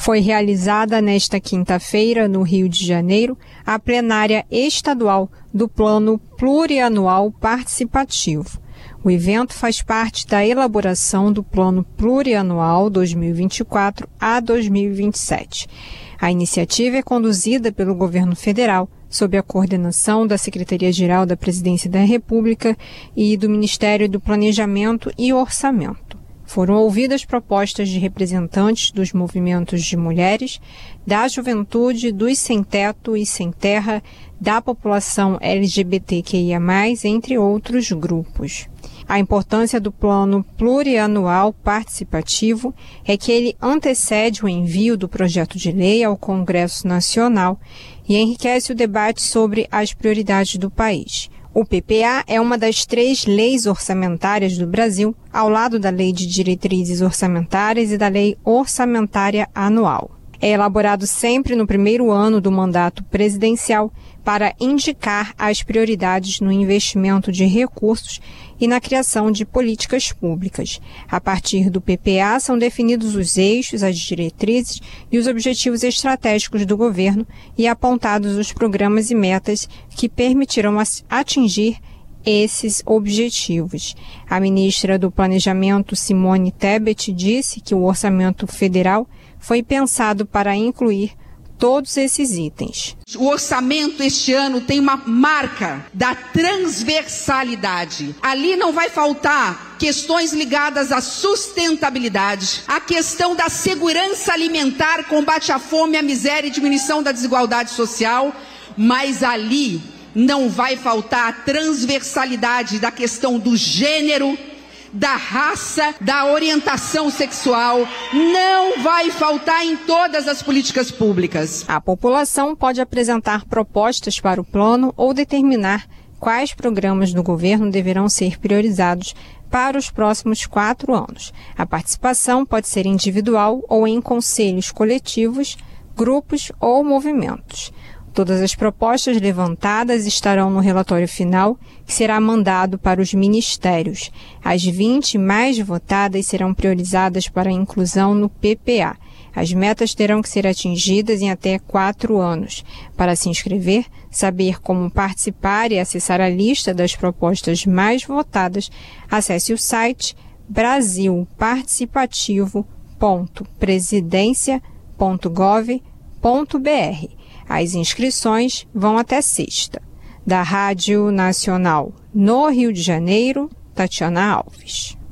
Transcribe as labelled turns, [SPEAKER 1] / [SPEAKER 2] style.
[SPEAKER 1] Foi realizada nesta quinta-feira, no Rio de Janeiro, a plenária estadual do Plano Plurianual Participativo. O evento faz parte da elaboração do Plano Plurianual 2024 a 2027. A iniciativa é conduzida pelo governo federal, sob a coordenação da Secretaria-Geral da Presidência da República e do Ministério do Planejamento e Orçamento. Foram ouvidas propostas de representantes dos movimentos de mulheres, da juventude, dos sem-teto e sem-terra, da população LGBTQIA+, entre outros grupos. A importância do Plano Plurianual Participativo é que ele antecede o envio do projeto de lei ao Congresso Nacional e enriquece o debate sobre as prioridades do país. O PPA é uma das 3 leis orçamentárias do Brasil, ao lado da Lei de Diretrizes Orçamentárias e da Lei Orçamentária Anual. É elaborado sempre no primeiro ano do mandato presidencial para indicar as prioridades no investimento de recursos e na criação de políticas públicas. A partir do PPA são definidos os eixos, as diretrizes e os objetivos estratégicos do governo e apontados os programas e metas que permitirão atingir esses objetivos. A ministra do Planejamento, Simone Tebet, disse que o orçamento federal foi pensado para incluir todos esses itens.
[SPEAKER 2] O orçamento este ano tem uma marca da transversalidade. Ali não vai faltar questões ligadas à sustentabilidade, a questão da segurança alimentar, combate à fome, à miséria e diminuição da desigualdade social, mas ali não vai faltar a transversalidade da questão do gênero, da raça, da orientação sexual. Não vai faltar em todas as políticas públicas.
[SPEAKER 1] A população pode apresentar propostas para o plano ou determinar quais programas do governo deverão ser priorizados para os próximos 4 anos. A participação pode ser individual ou em conselhos coletivos, grupos ou movimentos. Todas as propostas levantadas estarão no relatório final, que será mandado para os ministérios. As 20 mais votadas serão priorizadas para a inclusão no PPA. As metas terão que ser atingidas em até 4 anos. Para se inscrever, saber como participar e acessar a lista das propostas mais votadas, acesse o site brasilparticipativo.presidencia.gov.br. As inscrições vão até sexta. Da Rádio Nacional no Rio de Janeiro, Tatiana Alves.